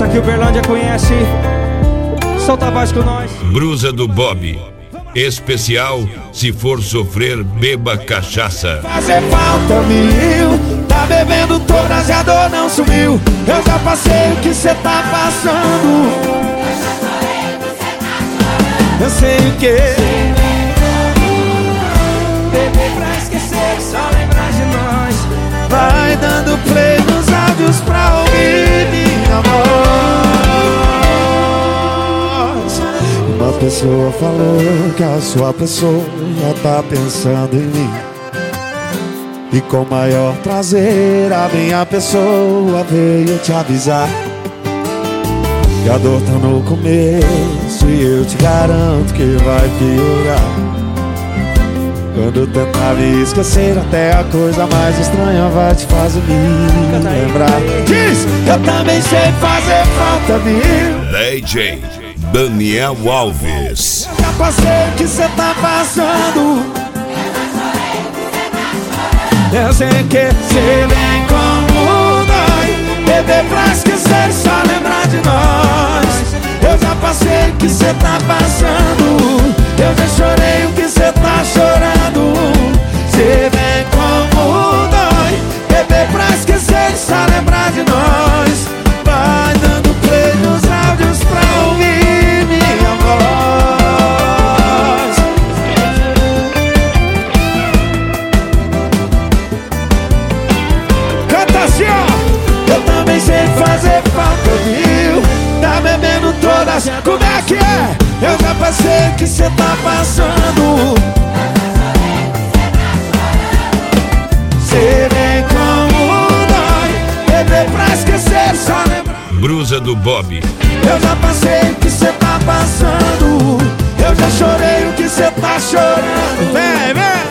Essa que o Uberlândia conhece. Solta a voz com nós. Brusa do Bob. Especial, se for sofrer, beba cachaça. Fazer falta mil. Tá bebendo todas e a dor não sumiu. Eu já passei o que cê tá passando. Eu sei o que. Beber pra esquecer, só lembrar de nós. Vai dando play nos áudios pra ouvir minha voz. Uma pessoa falou que a sua pessoa tá pensando em mim. E com maior prazer a minha pessoa veio te avisar que a dor tá no começo e eu te garanto que vai piorar. Quando tentar me esquecer, até a coisa mais estranha vai te fazer me lembrar. Diz, eu também sei fazer falta mil. DJ Daniel Alves. Eu já passei o que cê tá passando. Eu sei que cê vem como dói. Beber pra esquecer, só lembrar de nós. Eu já passei o que cê tá passando. Eu já chorei o que cê tá chorando. Cê vem como dói. Beber pra esquecer, só lembrar de nós. Vai dando play nos áudios pra ouvir minha voz. Canta assim, ó. Eu também sei fazer falta, viu? Tá bebendo todas. Como é que é? Eu já passei o que cê tá passando. Cê vem como dói. Beber pra esquecer, só lembrar. Brusa do Bob. Eu já passei o que cê tá passando. Eu já chorei o que cê tá chorando. Vem, vem.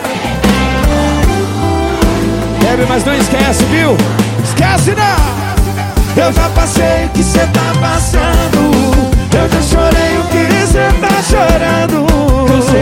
Bebe, mas não esquece, viu? Esquece não. Eu já passei o que cê tá passando. Eu já chorei o que cê tá chorando.